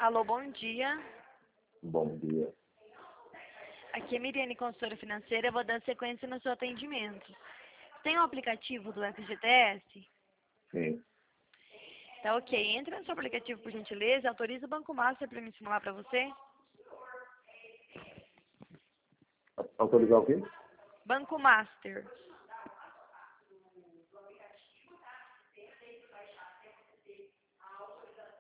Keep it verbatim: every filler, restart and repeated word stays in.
Alô, bom dia. Bom dia. Aqui é Miriane, consultora financeira. Eu vou dar sequência no seu atendimento. Tem o aplicativo do F G T S? Sim. Tá ok. Entra no seu aplicativo, por gentileza. Autoriza o Banco Master para me simular para você. Autorizar o quê? Banco Master.